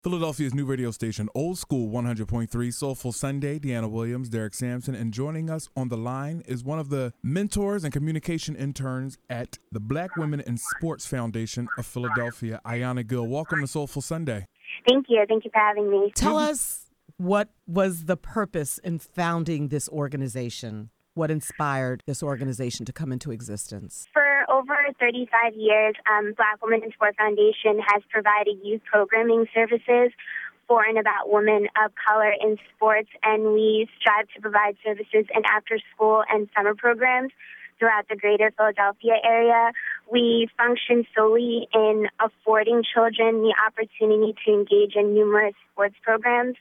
Philadelphia's new radio station, Old School 100.3, Soulful Sunday. Deanna Williams, Derek Sampson, and joining us on the line is one of the mentors and communication interns at the Black Women in Sports Foundation of Philadelphia, Ayanna Gill. Welcome to Soulful Sunday. Thank you. Thank you for having me. Tell us what was the purpose in founding this organization? What inspired this organization to come into existence? For over 35 years, Black Women in Sport Foundation has provided youth programming services for and about women of color in sports, and we strive to provide services in after-school and summer programs throughout the greater Philadelphia area. We function solely in affording children the opportunity to engage in numerous sports programs.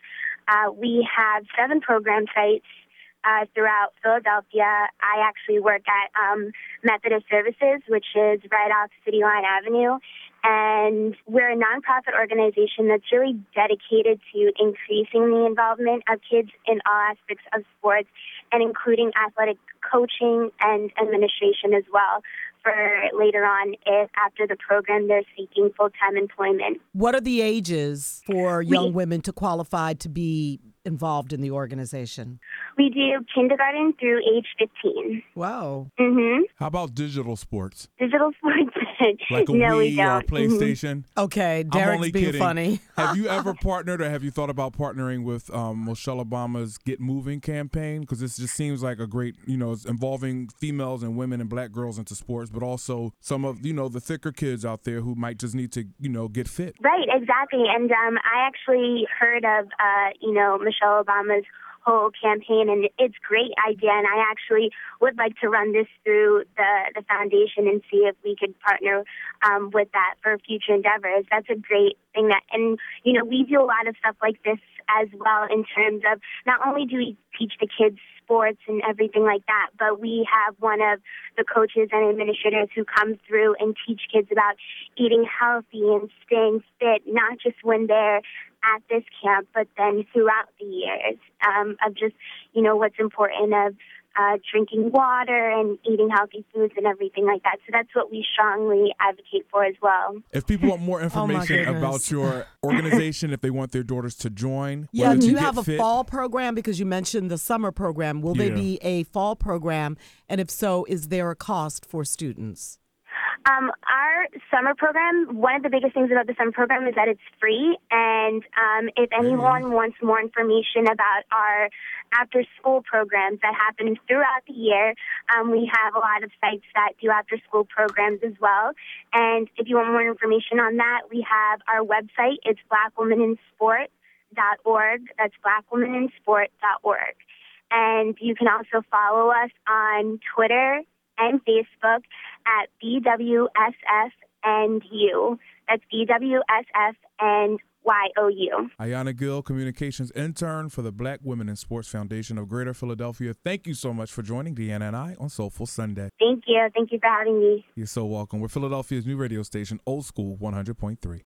We have 7 program sites throughout Philadelphia. I actually work at Methodist Services, which is right off City Line Avenue, and we're a nonprofit organization that's really dedicated to increasing the involvement of kids in all aspects of sports, and including athletic coaching and administration as well, for later on if after the program they're seeking full-time employment. What are the ages for young women to qualify to be involved in the organization? We do kindergarten through age 15. Wow. Mm-hmm. How about digital sports? Digital sports? Like a no, we Wii or a don't. PlayStation? Okay, I'm Derek's only being kidding. funny. Have you ever partnered or have you thought about partnering with Michelle Obama's Get Moving campaign? Because this just seems like a great, it's involving females and women and black girls into sports, but also some of, the thicker kids out there who might just need to, get fit. Right, exactly. And I actually heard of, Michelle Obama's whole campaign, and it's a great idea, and I actually would like to run this through the foundation and see if we could partner with that for future endeavors. That's a great thing. And we do a lot of stuff like this as well, in terms of not only do we teach the kids sports and everything like that, but we have one of the coaches and administrators who come through and teach kids about eating healthy and staying fit, not just when they're at this camp, but then throughout the years, of just, what's important of drinking water and eating healthy foods and everything like that. So that's what we strongly advocate for as well. If people want more information goodness. about your organization, if they want their daughters to join, Yeah, do you get have a fit, fall program? Because you mentioned the summer program. Will there be a fall program? And if so, is there a cost for students? Our summer program, one of the biggest things about the summer program is that it's free. And if anyone wants more information about our after-school programs that happen throughout the year, we have a lot of sites that do after-school programs as well. And if you want more information on that, we have our website. It's blackwomeninsport.org. That's blackwomeninsport.org. And you can also follow us on Twitter and Facebook at BWSFNU. That's BWSFNYOU. Ayanna Gill, communications intern for the Black Women in Sports Foundation of Greater Philadelphia. Thank you so much for joining Deanna and I on Soulful Sunday. Thank you. Thank you for having me. You're so welcome. We're Philadelphia's new radio station, Old School 100.3.